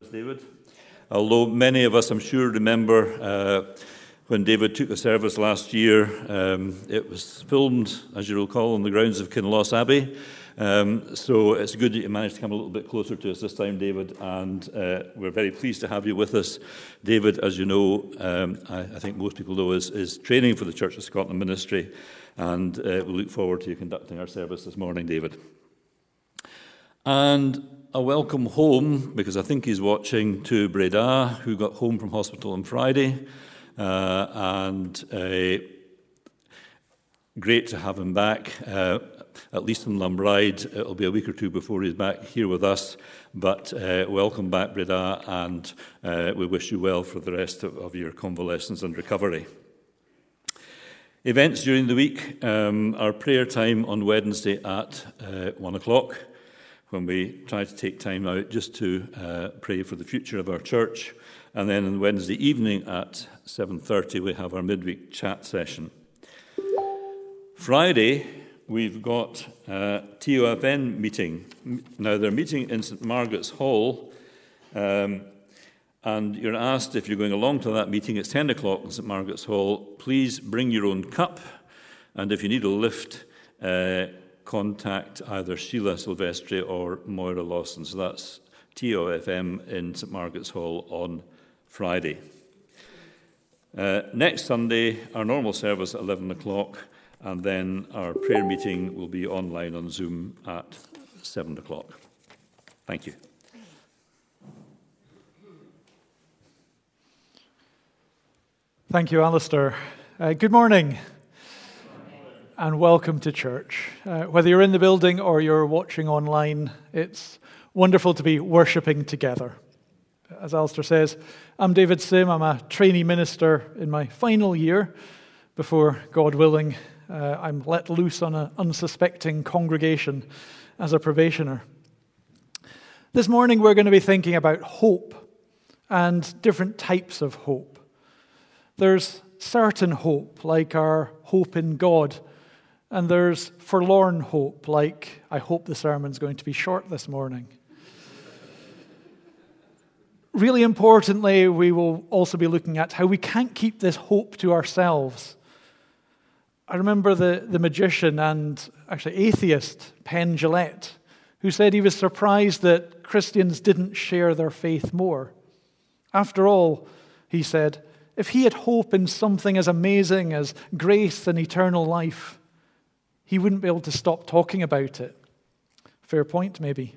David. Although many of us, I'm sure, remember when David took the service last year, it was filmed, as you recall, on the grounds of Kinloss Abbey. So it's good that you managed to come a little bit closer to us this time, David, and we're very pleased to have you with us. David, as you know, I think most people know, is training for the Church of Scotland ministry, and we look forward to you conducting our service this morning, David. And a welcome home, because I think he's watching, to Breda, who got home from hospital on Friday, and great to have him back. At least in Lambride, it'll be a week or two before he's back here with us, but welcome back, Breda, and we wish you well for the rest of your convalescence and recovery. Events during the week, our prayer time on Wednesday at 1 o'clock, when we try to take time out just to pray for the future of our church. And then on Wednesday evening at 7:30, we have our midweek chat session. Friday, we've got a TOFN meeting. Now, they're meeting in St Margaret's Hall, and you're asked if you're going along to that meeting. It's 10 o'clock in St Margaret's Hall. Please bring your own cup, and if you need a lift, contact either Sheila Silvestri or Moira Lawson. So that's TOFM in St Margaret's Hall on Friday. Next Sunday, our normal service at 11 o'clock, and then our prayer meeting will be online on Zoom at 7 o'clock. Thank you. Thank you, Alistair. Good morning. And welcome to church. Whether you're in the building or you're watching online, it's wonderful to be worshipping together. As Alistair says, I'm David Sim. I'm a trainee minister in my final year before, God willing, I'm let loose on an unsuspecting congregation as a probationer. This morning we're going to be thinking about hope and different types of hope. There's certain hope, like our hope in God, and there's forlorn hope, like I hope the sermon's going to be short this morning. Really importantly, we will also be looking at how we can't keep this hope to ourselves. I remember the magician and actually atheist Penn Jillette, who said he was surprised that Christians didn't share their faith more. After all, he said, if he had hope in something as amazing as grace and eternal life, he wouldn't be able to stop talking about it. Fair point, maybe.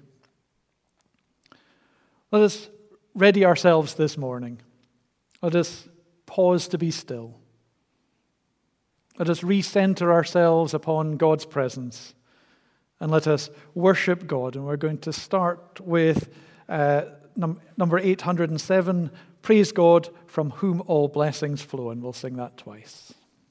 Let us ready ourselves this morning. Let us pause to be still. Let us recenter ourselves upon God's presence. And let us worship God. And we're going to start with number 807, Praise God, from whom all blessings flow. And we'll sing that twice.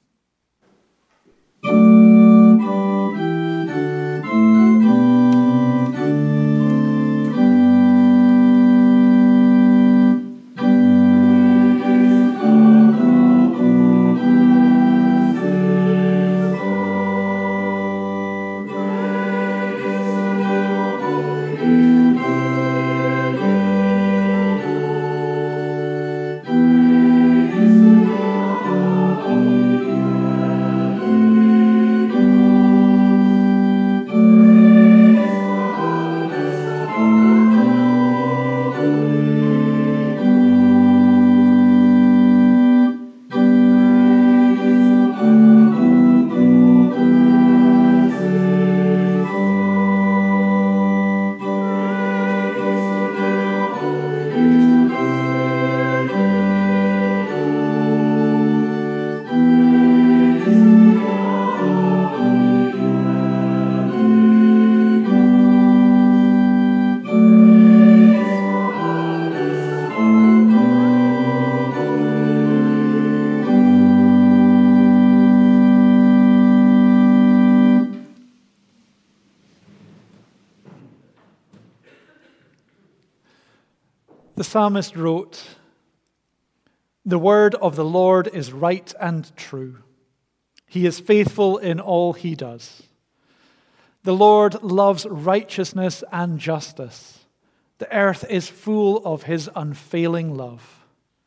The psalmist wrote, "The word of the Lord is right and true. He is faithful in all he does. The Lord loves righteousness and justice. The earth is full of his unfailing love.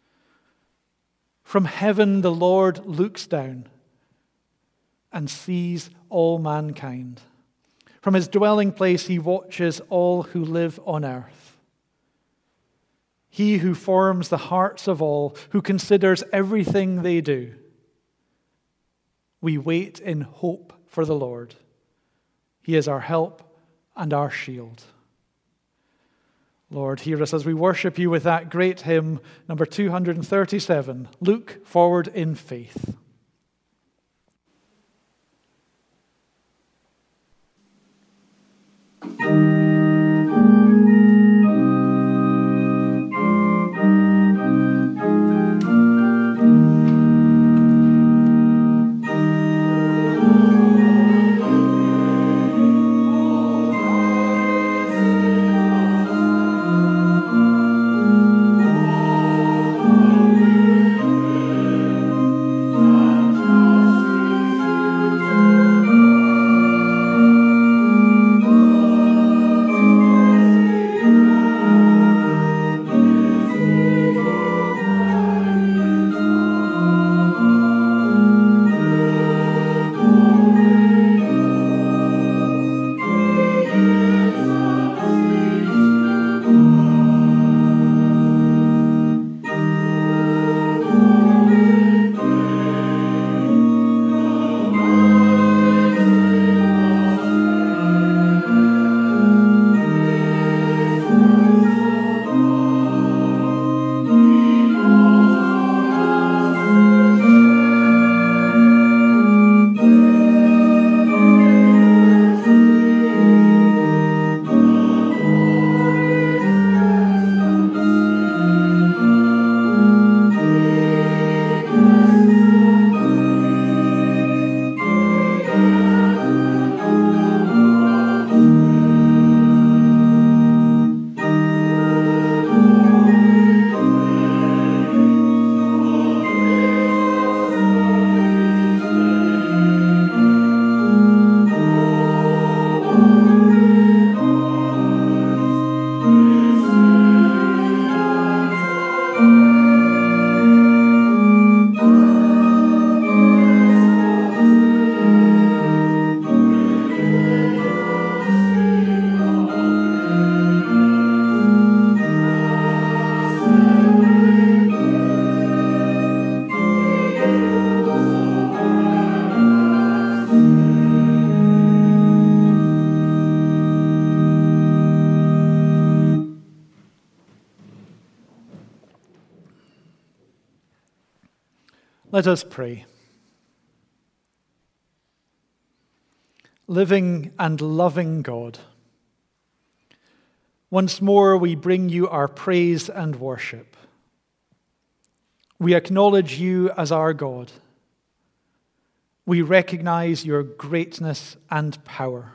From heaven the Lord looks down and sees all mankind. From his dwelling place he watches all who live on earth. He who forms the hearts of all, who considers everything they do. We wait in hope for the Lord. He is our help and our shield. Lord, hear us as we worship you with that great hymn, number 237, Look Forward in Faith. Let us pray. Living and loving God, once more we bring you our praise and worship. We acknowledge you as our God. We recognize your greatness and power.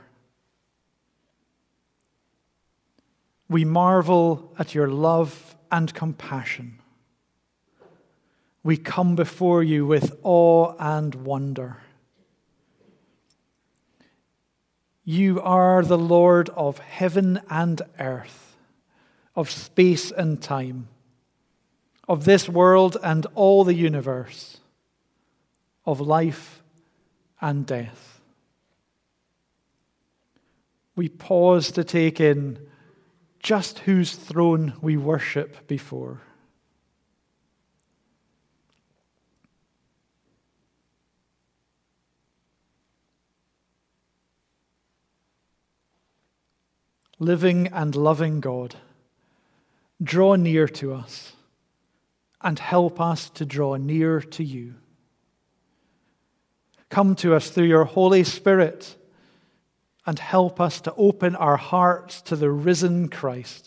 We marvel at your love and compassion. We come before you with awe and wonder. You are the Lord of heaven and earth, of space and time, of this world and all the universe, of life and death. We pause to take in just whose throne we worship before. Living and loving God, draw near to us and help us to draw near to you. Come to us through your Holy Spirit and help us to open our hearts to the risen Christ.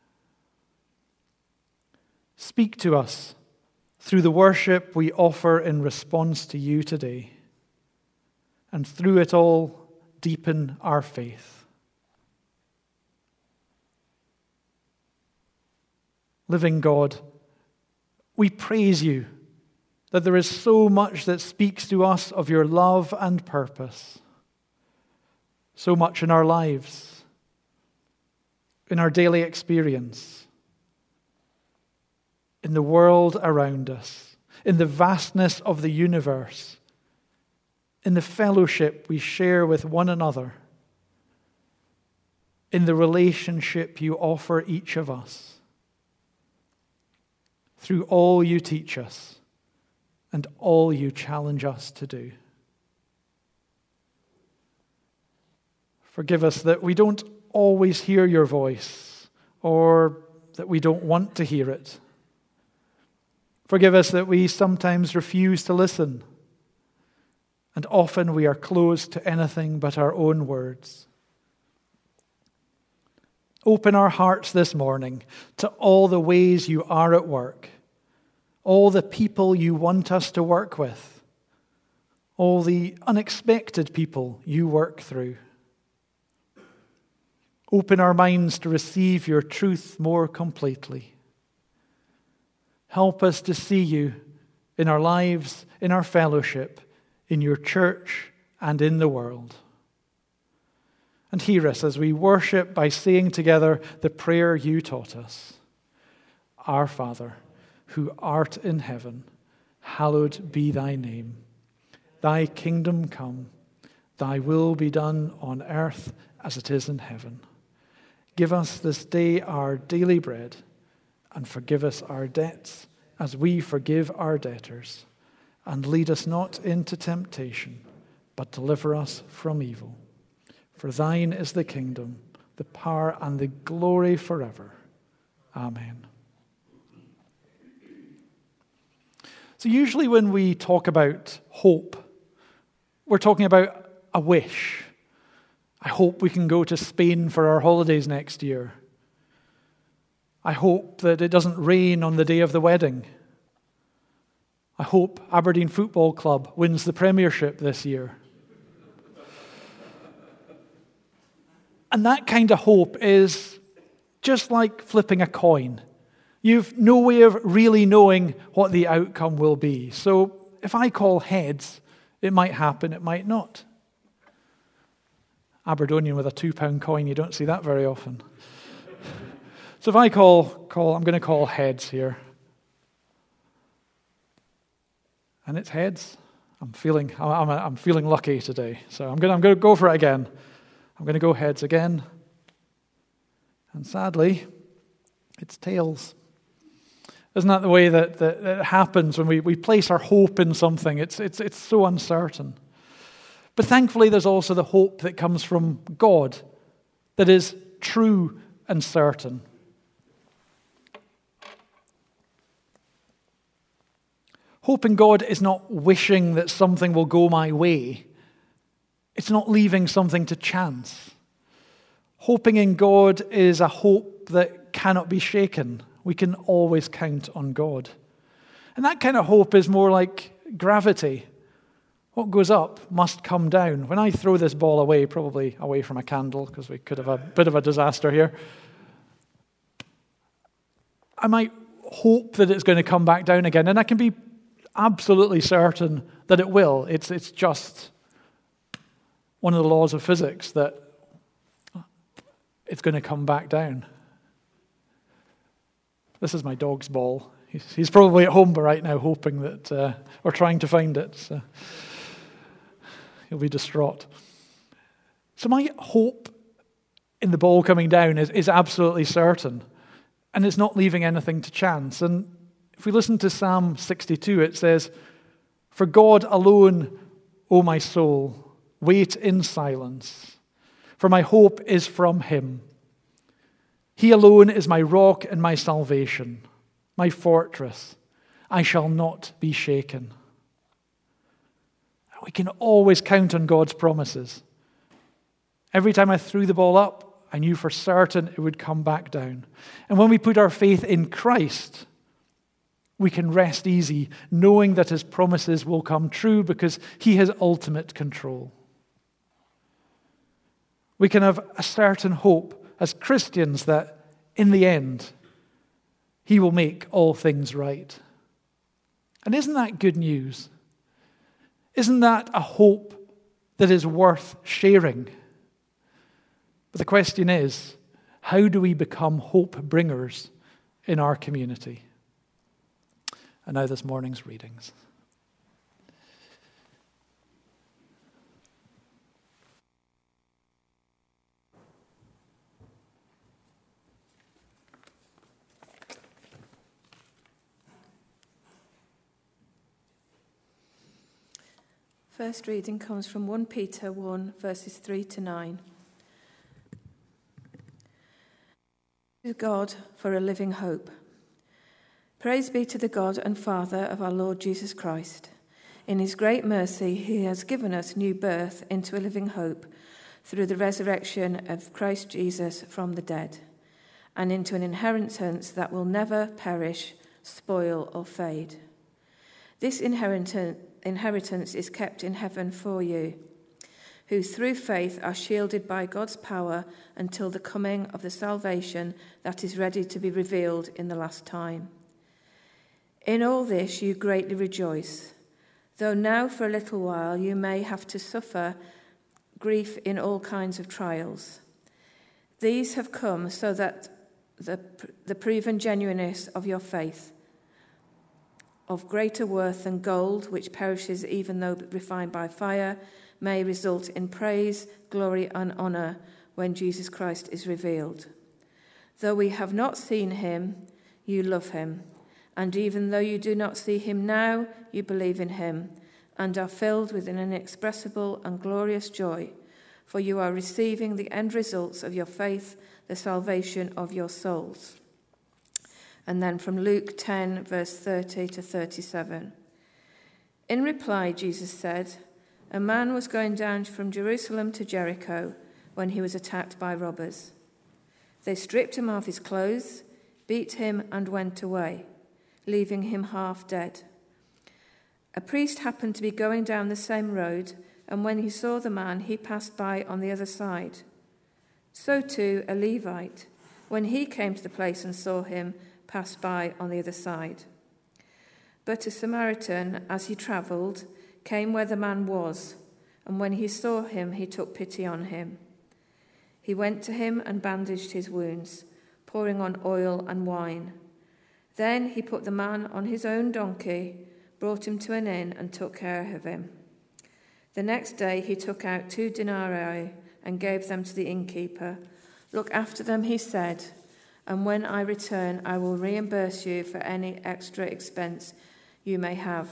Speak to us through the worship we offer in response to you today, and through it all, deepen our faith. Living God, we praise you that there is so much that speaks to us of your love and purpose, so much in our lives, in our daily experience, in the world around us, in the vastness of the universe, in the fellowship we share with one another, in the relationship you offer each of us, through all you teach us and all you challenge us to do. Forgive us that we don't always hear your voice, or that we don't want to hear it. Forgive us that we sometimes refuse to listen, and often we are closed to anything but our own words. Open our hearts this morning to all the ways you are at work, all the people you want us to work with, all the unexpected people you work through. Open our minds to receive your truth more completely. Help us to see you in our lives, in our fellowship, in your church, and in the world. And hear us as we worship by saying together the prayer you taught us. Our Father, who art in heaven, hallowed be thy name. Thy kingdom come, thy will be done on earth as it is in heaven. Give us this day our daily bread, and forgive us our debts as we forgive our debtors. And lead us not into temptation, but deliver us from evil. For thine is the kingdom, the power, and the glory forever. Amen. So usually when we talk about hope, we're talking about a wish. I hope we can go to Spain for our holidays next year. I hope that it doesn't rain on the day of the wedding. I hope Aberdeen Football Club wins the Premiership this year. And that kind of hope is just like flipping a coin. You've no way of really knowing what the outcome will be. So if I call heads, it might happen, it might not. Aberdonian with a £2 coin, you don't see that very often. So if I I'm going to call heads here. And it's heads. I'm feeling lucky today. So I'm going to go for it again. I'm going to go heads again. And sadly, it's tails. Isn't that the way that it happens when we place our hope in something? It's so uncertain. But thankfully, there's also the hope that comes from God that is true and certain. Hope in God is not wishing that something will go my way. It's not leaving something to chance. Hoping in God is a hope that cannot be shaken. We can always count on God. And that kind of hope is more like gravity. What goes up must come down. When I throw this ball away, probably away from a candle, because we could have a bit of a disaster here, I might hope that it's going to come back down again, and I can be absolutely certain that it will. It's just one of the laws of physics that it's going to come back down. This is my dog's ball. He's probably at home right now hoping that, or trying to find it. So he'll be distraught. So my hope in the ball coming down is absolutely certain. And it's not leaving anything to chance. And if we listen to Psalm 62, it says, "For God alone, O my soul, wait in silence, for my hope is from him. He alone is my rock and my salvation, my fortress. I shall not be shaken." We can always count on God's promises. Every time I threw the ball up, I knew for certain it would come back down. And when we put our faith in Christ, we can rest easy, knowing that his promises will come true because he has ultimate control. We can have a certain hope as Christians that in the end, he will make all things right. And isn't that good news? Isn't that a hope that is worth sharing? But the question is, How do we become hope bringers in our community? And now this morning's readings. First reading comes from 1 Peter 1, verses 3 to 9. To God for a living hope. Praise be to the God and Father of our Lord Jesus Christ. In his great mercy, he has given us new birth into a living hope through the resurrection of Christ Jesus from the dead, and into an inheritance that will never perish, spoil, or fade. This inheritance is kept in heaven for you, who through faith are shielded by God's power until the coming of the salvation that is ready to be revealed in the last time. In all this you greatly rejoice, though now for a little while you may have to suffer grief in all kinds of trials. These have come so that the proven genuineness of your faith, of greater worth than gold, which perishes even though refined by fire, may result in praise, glory, and honor when Jesus Christ is revealed. Though we have not seen him, you love him. And even though you do not see him now, you believe in him and are filled with an inexpressible and glorious joy, for you are receiving the end results of your faith, the salvation of your souls. And then from Luke 10, verse 30 to 37. In reply, Jesus said, a man was going down from Jerusalem to Jericho when he was attacked by robbers. They stripped him of his clothes, beat him, and went away, leaving him half dead. A priest happened to be going down the same road, and when he saw the man, he passed by on the other side. So too a Levite, when he came to the place and saw him, passed by on the other side. But a Samaritan, as he travelled, came where the man was, and when he saw him, he took pity on him. He went to him and bandaged his wounds, pouring on oil and wine. Then he put the man on his own donkey, brought him to an inn, and took care of him. The next day he took out 2 denarii and gave them to the innkeeper. Look after them, he said, and when I return, I will reimburse you for any extra expense you may have.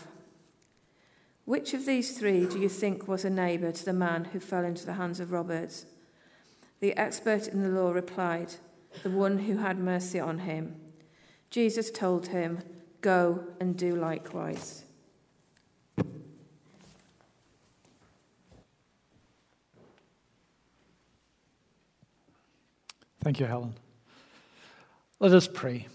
Which of these 3 do you think was a neighbour to the man who fell into the hands of robbers? The expert in the law replied, the one who had mercy on him. Jesus told him, go and do likewise. Thank you, Helen. Let us pray.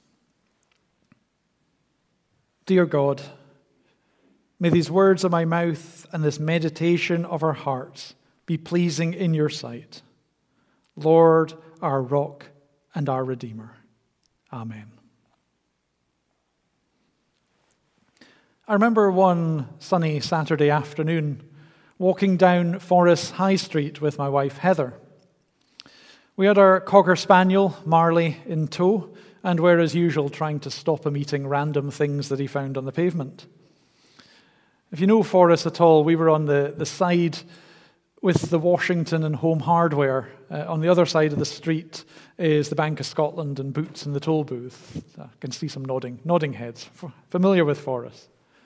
Dear God, may these words of my mouth and this meditation of our hearts be pleasing in your sight. Lord, our rock and our Redeemer. Amen. I remember one sunny Saturday afternoon walking down Forres High Street with my wife Heather. We had our Cocker Spaniel, Marley, in tow, and were as usual trying to stop him eating random things that he found on the pavement. If you know Forres at all, we were on the side with the Washington and Home Hardware. On the other side of the street is the Bank of Scotland and Boots in the toll booth. I can see some nodding heads, familiar with Forres.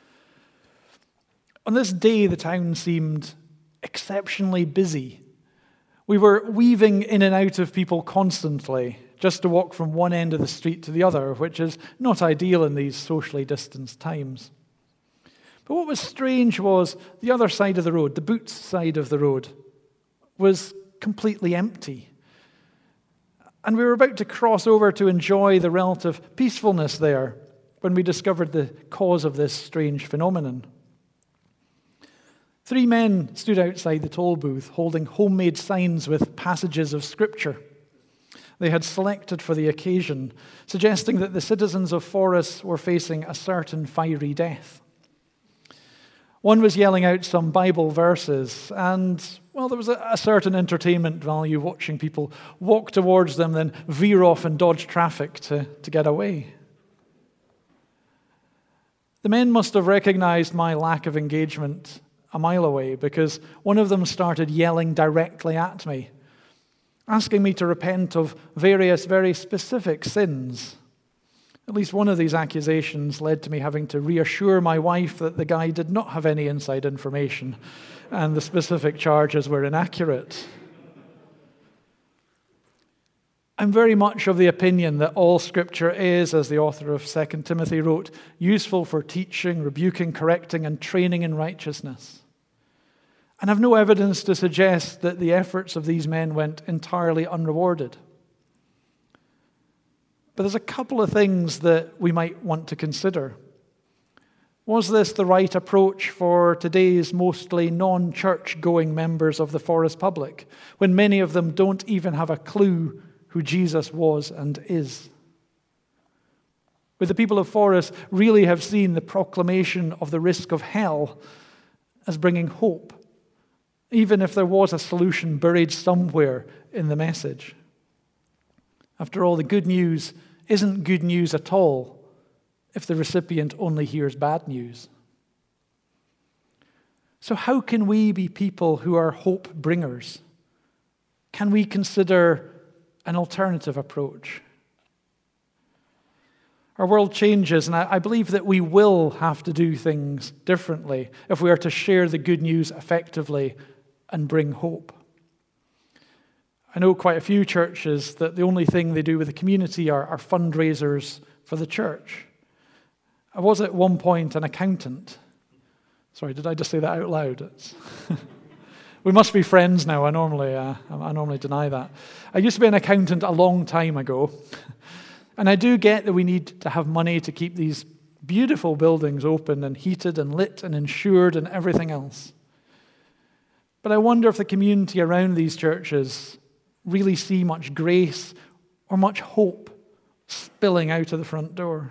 On this day, the town seemed exceptionally busy. We were weaving in and out of people constantly, just to walk from one end of the street to the other, which is not ideal in these socially distanced times. But what was strange was the other side of the road, the Boots side of the road, was completely empty. And we were about to cross over to enjoy the relative peacefulness there when we discovered the cause of this strange phenomenon. 3 men stood outside the toll booth holding homemade signs with passages of Scripture they had selected for the occasion, suggesting that the citizens of Forres were facing a certain fiery death. One was yelling out some Bible verses, and, well, there was a certain entertainment value watching people walk towards them, then veer off and dodge traffic to get away. The men must have recognized my lack of engagement a mile away, because one of them started yelling directly at me, asking me to repent of various very specific sins. At least one of these accusations led to me having to reassure my wife that the guy did not have any inside information and the specific charges were inaccurate. I'm very much of the opinion that all Scripture is, as the author of 2 Timothy wrote, useful for teaching, rebuking, correcting, and training in righteousness. And I've no evidence to suggest that the efforts of these men went entirely unrewarded. But there's a couple of things that we might want to consider. Was this the right approach for today's mostly non-church-going members of the Forest public, when many of them don't even have a clue who Jesus was and is? Would the people of Forest really have seen the proclamation of the risk of hell as bringing hope, even if there was a solution buried somewhere in the message? After all, the good news isn't good news at all if the recipient only hears bad news. So how can we be people who are hope bringers? Can we consider an alternative approach? Our world changes, and I believe that we will have to do things differently if we are to share the good news effectively and bring hope. I know quite a few churches that the only thing they do with the community are fundraisers for the church. I was at one point an accountant. Sorry, did I just say that out loud? We must be friends now. I normally deny that. I used to be an accountant a long time ago. And I do get that we need to have money to keep these beautiful buildings open and heated and lit and insured and everything else. But I wonder if the community around these churches really see much grace or much hope spilling out of the front door.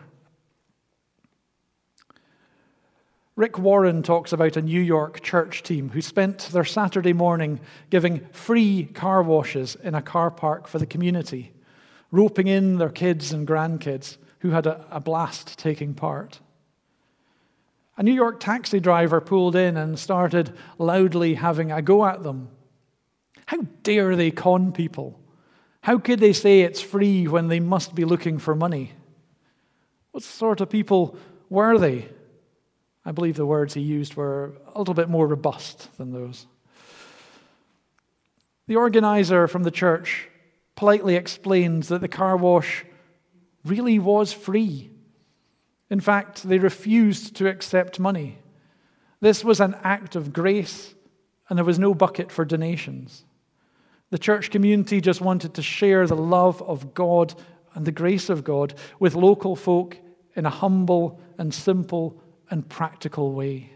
Rick Warren talks about a New York church team who spent their Saturday morning giving free car washes in a car park for the community, roping in their kids and grandkids who had a blast taking part. A New York taxi driver pulled in and started loudly having a go at them. How dare they con people? How could they say it's free when they must be looking for money? What sort of people were they? I believe the words he used were a little bit more robust than those. The organizer from the church politely explains that the car wash really was free. In fact, they refused to accept money. This was an act of grace, and there was no bucket for donations. The church community just wanted to share the love of God and the grace of God with local folk in a humble and simple and practical way.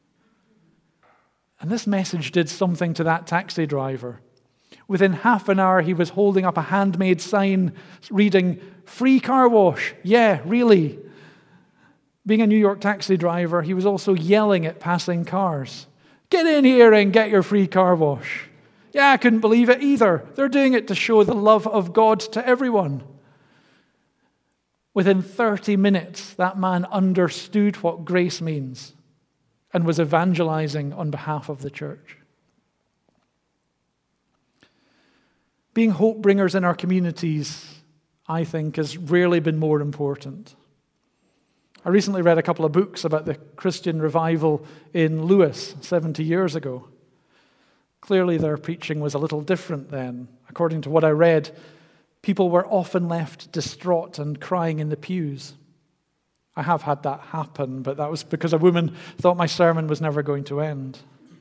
And this message did something to that taxi driver. Within half an hour, he was holding up a handmade sign reading, "Free car wash. Yeah, really." Being a New York taxi driver, he was also yelling at passing cars. "Get in here and get your free car wash." Yeah, I couldn't believe it either. They're doing it to show the love of God to everyone. Within 30 minutes, that man understood what grace means and was evangelizing on behalf of the church. Being hope bringers in our communities, I think, has rarely been more important. I recently read a couple of books about the Christian revival in Lewis 70 years ago. Clearly, their preaching was a little different then. According to what I read, people were often left distraught and crying in the pews. I have had that happen, but that was because a woman thought my sermon was never going to end.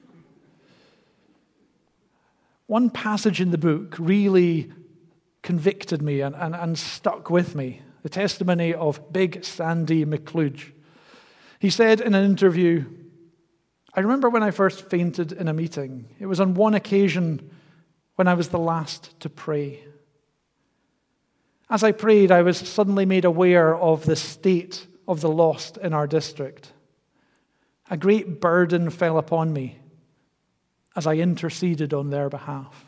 One passage in the book really convicted me and stuck with me. The testimony of Big Sandy McCluge. He said in an interview, "I remember when I first fainted in a meeting. It was on one occasion when I was the last to pray. As I prayed, I was suddenly made aware of the state of the lost in our district. a great burden fell upon me as I interceded on their behalf.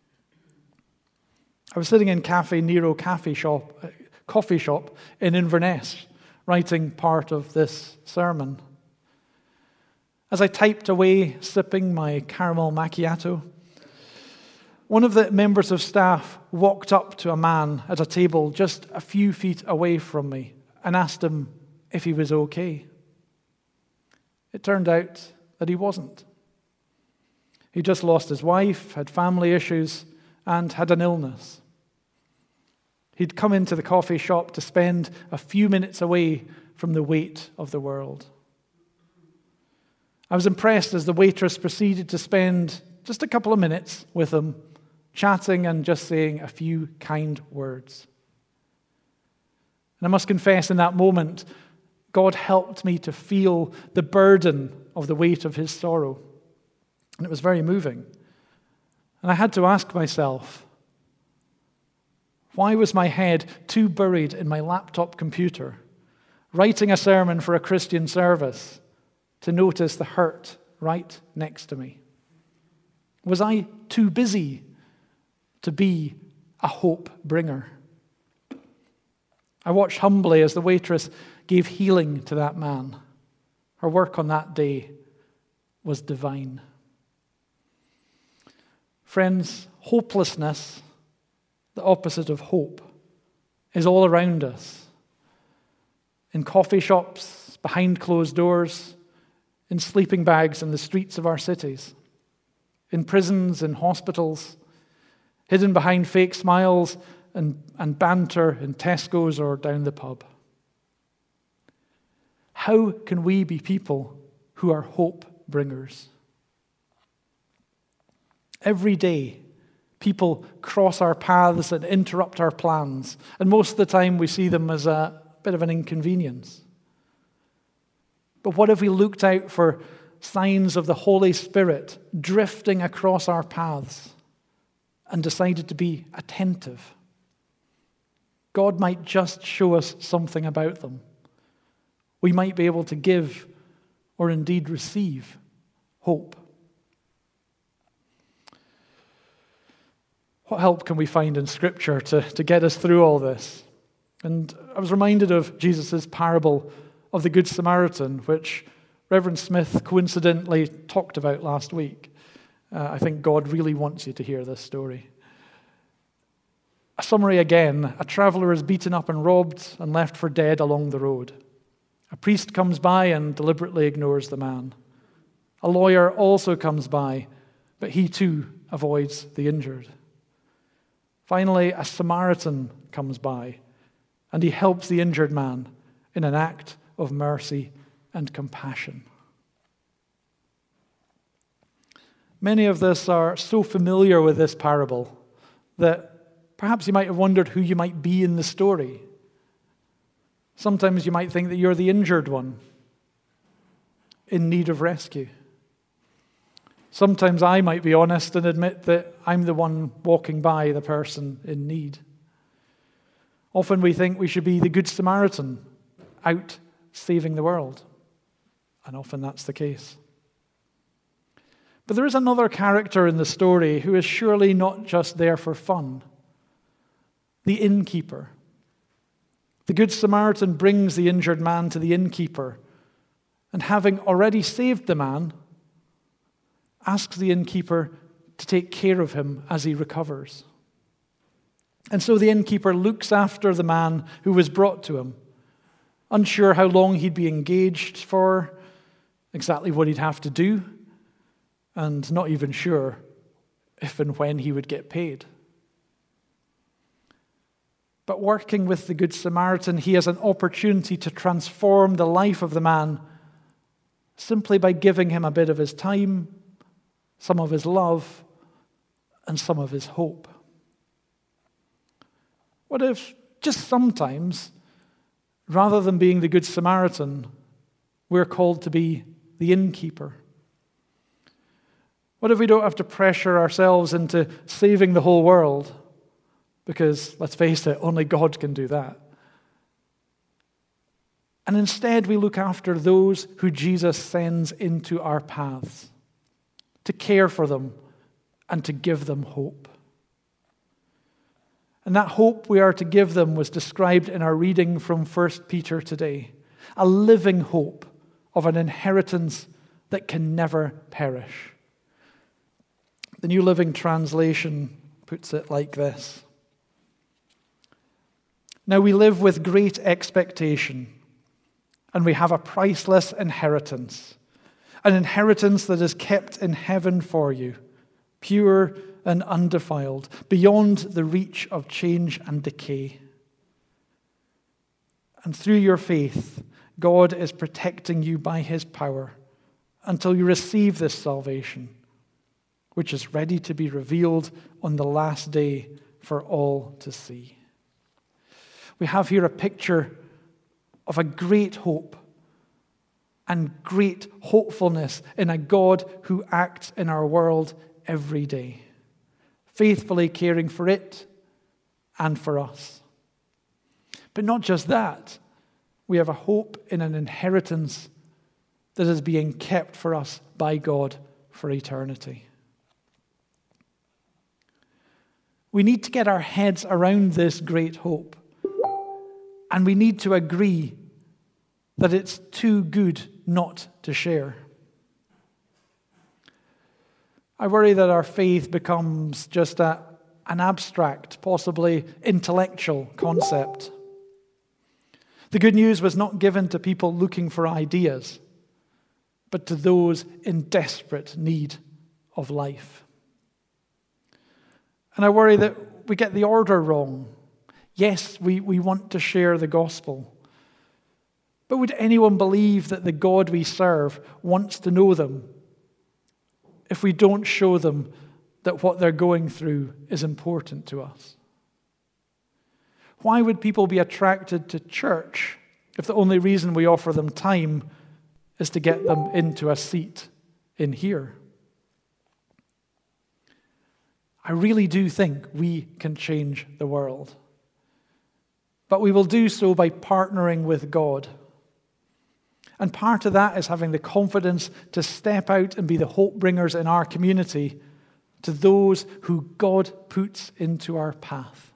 I was sitting in Cafe Nero coffee shop in Inverness, writing part of this sermon. As I typed away, sipping my caramel macchiato, one of the members of staff walked up to a man at a table just a few feet away from me and asked him if he was okay. It turned out that he wasn't. He just lost his wife, had family issues, and had an illness. He'd come into the coffee shop to spend a few minutes away from the weight of the world. I was impressed as the waitress proceeded to spend just a couple of minutes with him, chatting and just saying a few kind words. And I must confess, in that moment, God helped me to feel the burden of the weight of his sorrow. And it was very moving. And I had to ask myself, why was my head too buried in my laptop computer, writing a sermon for a Christian service, to notice the hurt right next to me? Was I too busy to be a hope bringer? I watched humbly as the waitress gave healing to that man. Her work on that day was divine. Friends, hopelessness, the opposite of hope, is all around us. In coffee shops, behind closed doors, in sleeping bags in the streets of our cities, in prisons, in hospitals, hidden behind fake smiles and banter in Tesco's or down the pub. How can we be people who are hope bringers? Every day, people cross our paths and interrupt our plans, and most of the time we see them as a bit of an inconvenience. But what if we looked out for signs of the Holy Spirit drifting across our paths and decided to be attentive? God might just show us something about them. We might be able to give or indeed receive hope. What help can we find in Scripture to get us through all this? And I was reminded of Jesus' parable of the Good Samaritan, which Reverend Smith coincidentally talked about last week. I think God really wants you to hear this story. A summary again: a traveler is beaten up and robbed and left for dead along the road. A priest comes by and deliberately ignores the man. A lawyer also comes by, but he too avoids the injured. Finally, a Samaritan comes by, and he helps the injured man in an act of mercy and compassion. Many of us are so familiar with this parable that perhaps you might have wondered who you might be in the story. Sometimes you might think that you're the injured one in need of rescue. Sometimes I might be honest and admit that I'm the one walking by the person in need. Often we think we should be the Good Samaritan, out saving the world. And often that's the case. But there is another character in the story who is surely not just there for fun. The innkeeper. The Good Samaritan brings the injured man to the innkeeper, and having already saved the man, asks the innkeeper to take care of him as he recovers. And so the innkeeper looks after the man who was brought to him, unsure how long he'd be engaged for, exactly what he'd have to do, and not even sure if and when he would get paid. But working with the Good Samaritan, he has an opportunity to transform the life of the man simply by giving him a bit of his time, some of his love, and some of his hope. What if, just sometimes, rather than being the Good Samaritan, we're called to be the innkeeper? What if we don't have to pressure ourselves into saving the whole world? Because, let's face it, only God can do that. And instead we look after those who Jesus sends into our paths, to care for them and to give them hope. And that hope we are to give them was described in our reading from 1 Peter today, a living hope of an inheritance that can never perish. The New Living Translation puts it like this: "Now we live with great expectation, and we have a priceless inheritance, an inheritance that is kept in heaven for you, pure and undefiled, beyond the reach of change and decay. And through your faith, God is protecting you by his power until you receive this salvation, which is ready to be revealed on the last day for all to see." We have here a picture of a great hope and great hopefulness in a God who acts in our world every day, faithfully caring for it and for us. But not just that, we have a hope in an inheritance that is being kept for us by God for eternity. We need to get our heads around this great hope, and we need to agree that it's too good not to share. I worry that our faith becomes just an abstract, possibly intellectual concept. The good news was not given to people looking for ideas, but to those in desperate need of life. And I worry that we get the order wrong. Yes, we want to share the gospel. But would anyone believe that the God we serve wants to know them if we don't show them that what they're going through is important to us? Why would people be attracted to church if the only reason we offer them time is to get them into a seat in here? I really do think we can change the world. But we will do so by partnering with God. And part of that is having the confidence to step out and be the hope bringers in our community to those who God puts into our path.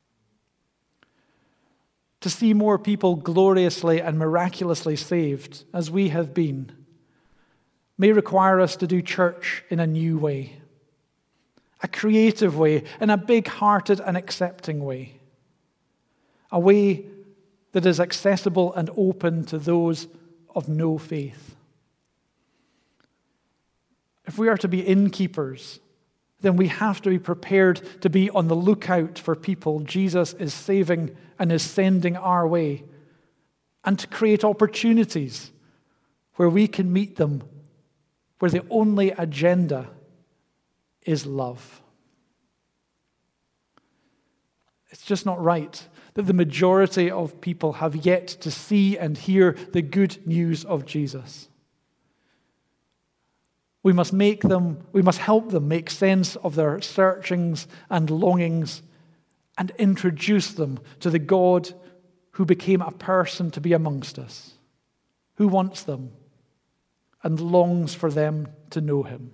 To see more people gloriously and miraculously saved, as we have been, may require us to do church in a new way, a creative way, in a big-hearted and accepting way, a way that is accessible and open to those of no faith. If we are to be innkeepers, then we have to be prepared to be on the lookout for people Jesus is saving and is sending our way, and to create opportunities where we can meet them, where the only agenda is love. It's just not right that the majority of people have yet to see and hear the good news of Jesus. We must help them make sense of their searchings and longings and introduce them to the God who became a person to be amongst us, who wants them and longs for them to know him.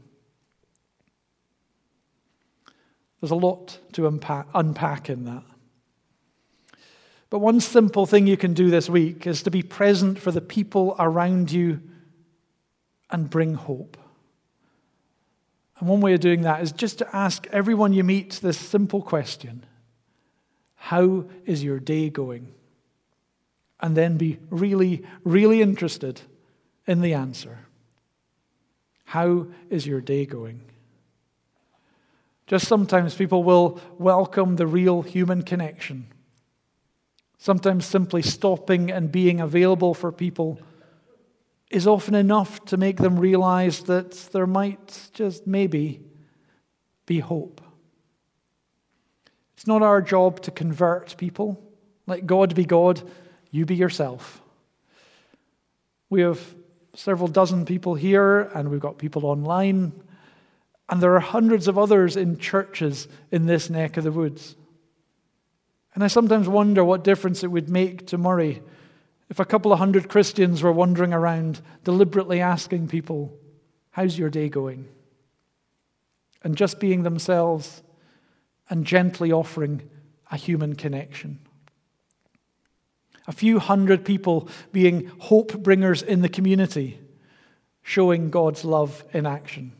There's a lot to unpack in that. But one simple thing you can do this week is to be present for the people around you and bring hope. And one way of doing that is just to ask everyone you meet this simple question: how is your day going? And then be really, really interested in the answer. How is your day going? Just sometimes people will welcome the real human connection. Sometimes simply stopping and being available for people is often enough to make them realize that there might just maybe be hope. It's not our job to convert people. Let God be God, you be yourself. We have several dozen people here, and we've got people online, and there are hundreds of others in churches in this neck of the woods. And I sometimes wonder what difference it would make to Murray If a couple of hundred Christians were wandering around deliberately asking people, how's your day going? And just being themselves and gently offering a human connection. A few hundred people being hope bringers in the community, showing God's love in action.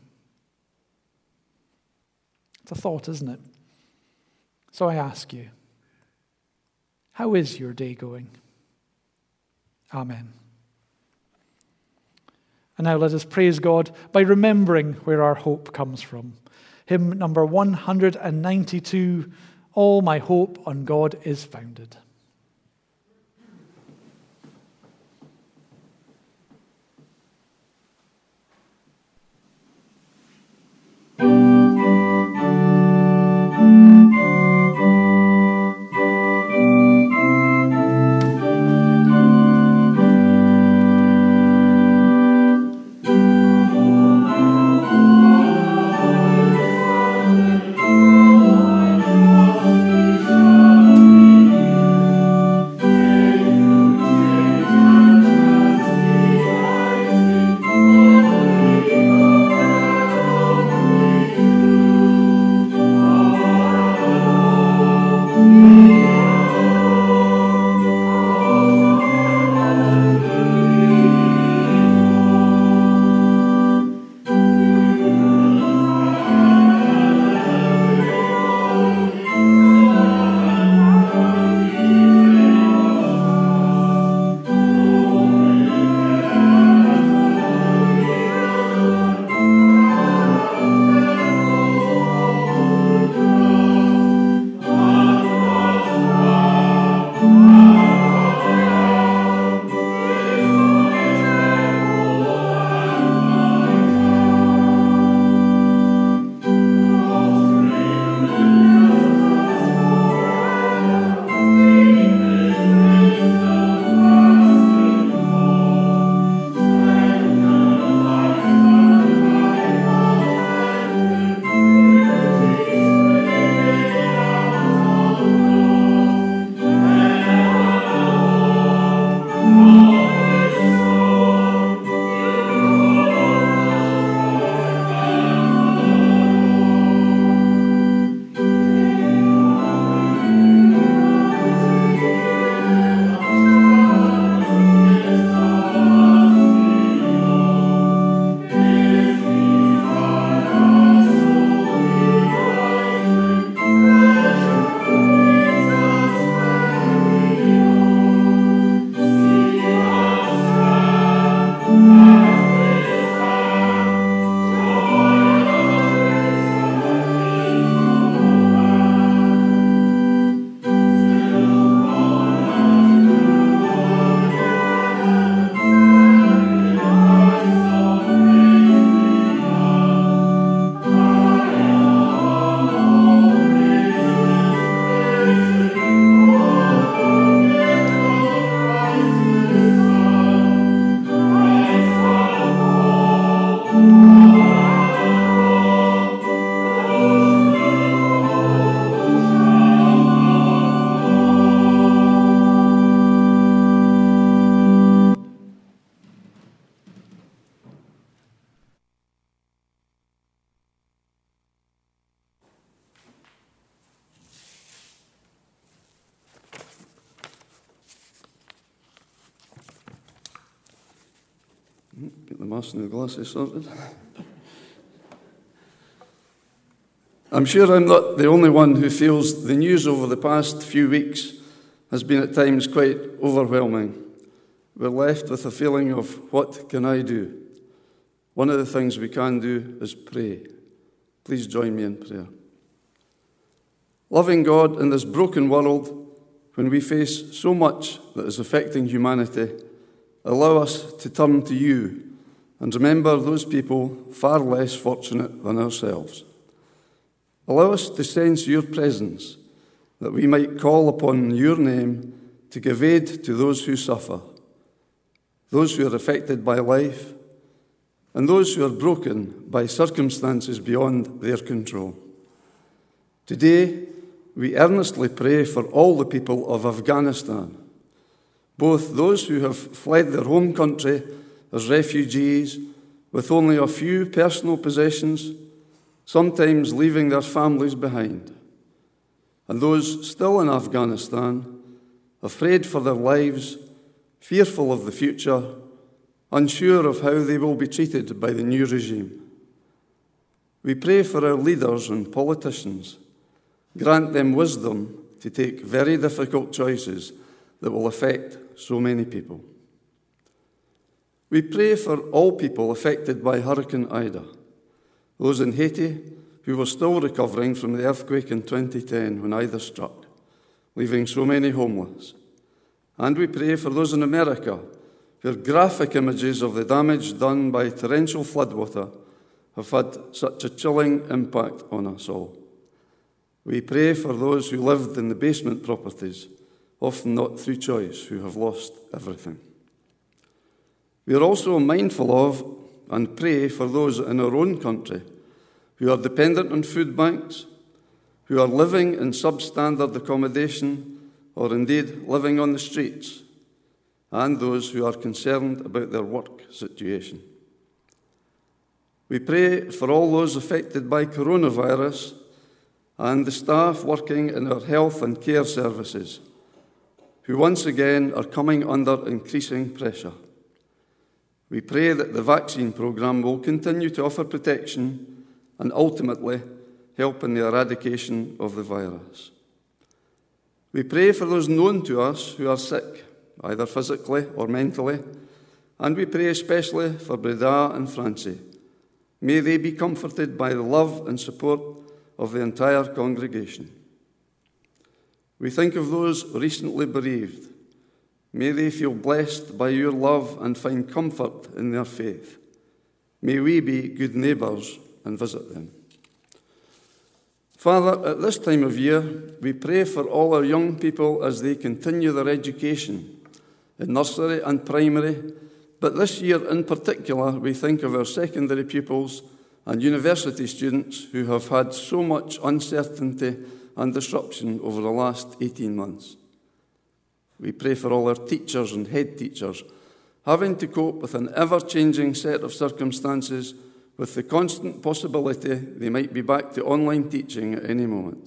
It's a thought, isn't it? So I ask you, how is your day going? Amen. And now let us praise God by remembering where our hope comes from. Hymn number 192, All My Hope on God is Founded. Get the mask and the glasses sorted. I'm sure I'm not the only one who feels the news over the past few weeks has been at times quite overwhelming. We're left with a feeling of, what can I do? One of the things we can do is pray. Please join me in prayer. Loving God in this broken world, when we face so much that is affecting humanity, allow us to turn to you and remember those people far less fortunate than ourselves. Allow us to sense your presence, that we might call upon your name to give aid to those who suffer, those who are affected by life, and those who are broken by circumstances beyond their control. Today, we earnestly pray for all the people of Afghanistan. both those who have fled their home country as refugees with only a few personal possessions, sometimes leaving their families behind, and those still in Afghanistan, afraid for their lives, fearful of the future, unsure of how they will be treated by the new regime. We pray for our leaders and politicians. Grant them wisdom to take very difficult choices that will affect so many people. We pray for all people affected by Hurricane Ida, those in Haiti who were still recovering from the earthquake in 2010 when Ida struck, leaving so many homeless. And we pray for those in America where graphic images of the damage done by torrential floodwater have had such a chilling impact on us all. We pray for those who lived in the basement properties, often not through choice, who have lost everything. We are also mindful of and pray for those in our own country who are dependent on food banks, who are living in substandard accommodation, or indeed living on the streets, and those who are concerned about their work situation. We pray for all those affected by coronavirus and the staff working in our health and care services, who once again are coming under increasing pressure. We pray that the vaccine programme will continue to offer protection and ultimately help in the eradication of the virus. We pray for those known to us who are sick, either physically or mentally, and we pray especially for Breda and Francie. May they be comforted by the love and support of the entire congregation. We think of those recently bereaved. May they feel blessed by your love and find comfort in their faith. May we be good neighbours and visit them. Father, at this time of year, we pray for all our young people as they continue their education in nursery and primary, but this year in particular, we think of our secondary pupils and university students who have had so much uncertainty and disruption over the last 18 months. We pray for all our teachers and head teachers, having to cope with an ever-changing set of circumstances with the constant possibility they might be back to online teaching at any moment.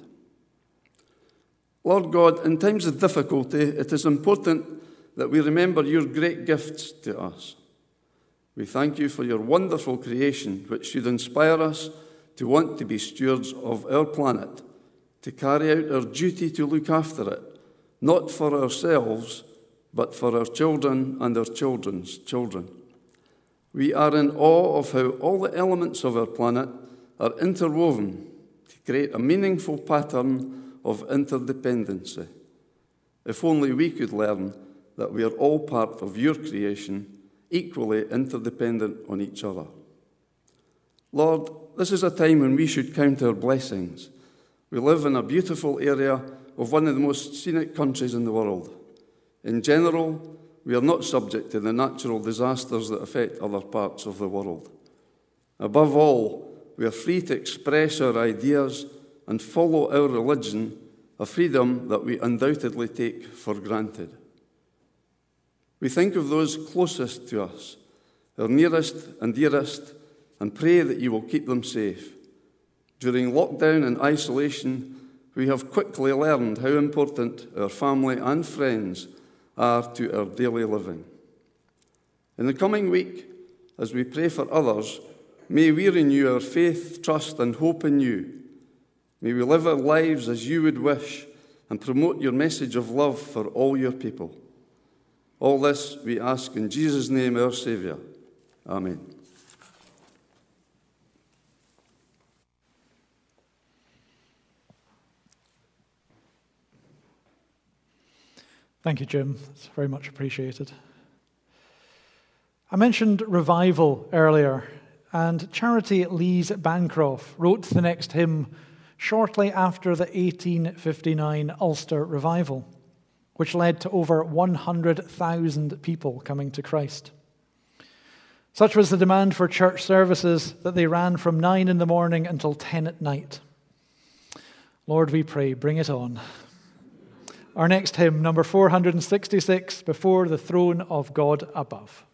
Lord God, in times of difficulty, it is important that we remember your great gifts to us. We thank you for your wonderful creation, which should inspire us to want to be stewards of our planet, to carry out our duty to look after it, not for ourselves, but for our children and our children's children. We are in awe of how all the elements of our planet are interwoven to create a meaningful pattern of interdependency. If only we could learn that we are all part of your creation, equally interdependent on each other. Lord, this is a time when we should count our blessings. We live in a beautiful area of one of the most scenic countries in the world. In general, we are not subject to the natural disasters that affect other parts of the world. Above all, we are free to express our ideas and follow our religion, a freedom that we undoubtedly take for granted. We think of those closest to us, our nearest and dearest, and pray that you will keep them safe. During lockdown and isolation, we have quickly learned how important our family and friends are to our daily living. In the coming week, as we pray for others, may we renew our faith, trust, and hope in you. May we live our lives as you would wish and promote your message of love for all your people. All this we ask in Jesus' name, our Saviour. Amen. Thank you, Jim. It's very much appreciated. I mentioned revival earlier, and Charity Lees Bancroft wrote the next hymn shortly after the 1859 Ulster Revival, which led to over 100,000 people coming to Christ. Such was the demand for church services that they ran from 9 in the morning until 10 at night. Lord, we pray, bring it on. our next hymn, number 466, Before the Throne of God Above.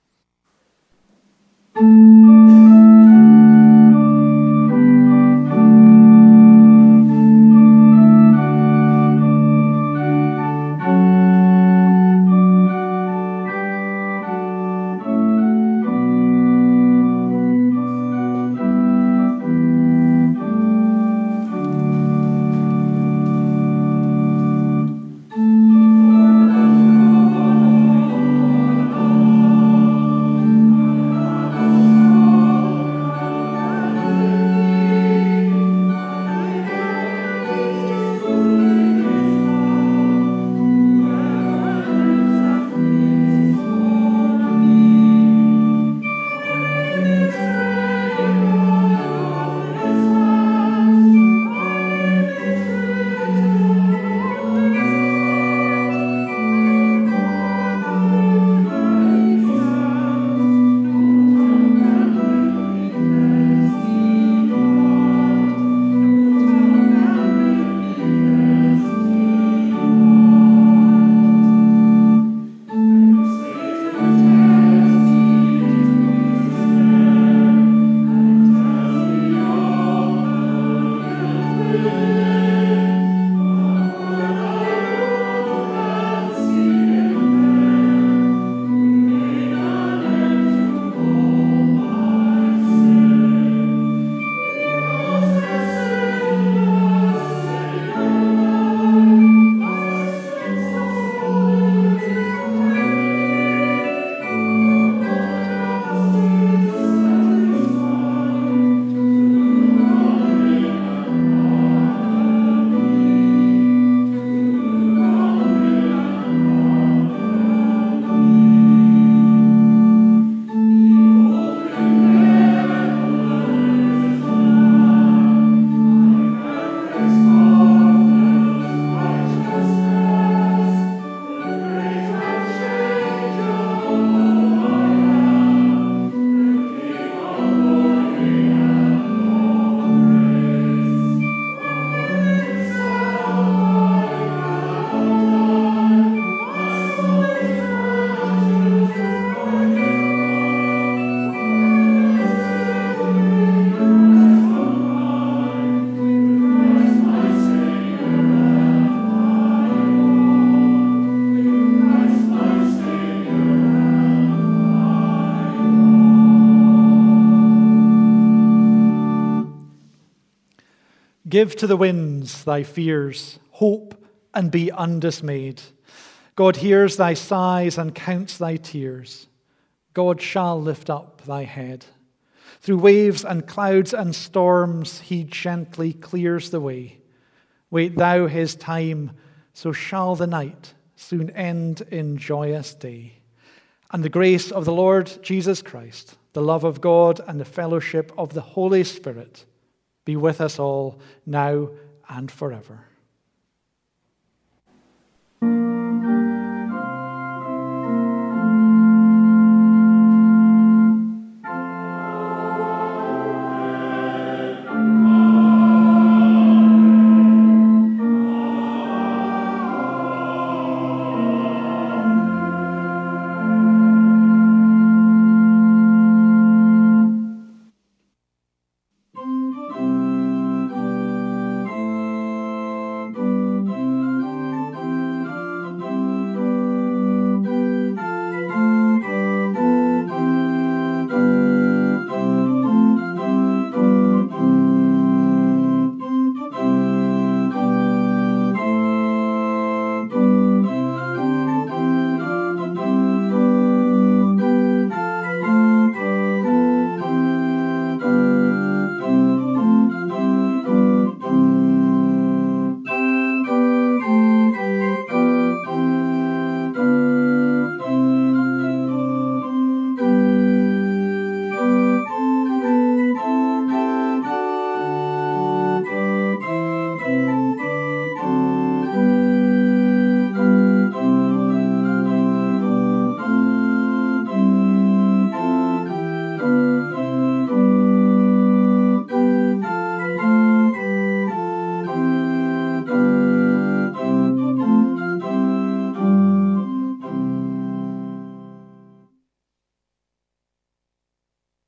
Give to the winds thy fears, hope, and be undismayed. God hears thy sighs and counts thy tears. God shall lift up thy head. Through waves and clouds and storms he gently clears the way. Wait thou his time, so shall the night soon end in joyous day. And the grace of the Lord Jesus Christ, the love of God, and the fellowship of the Holy Spirit be with us all, now and forever.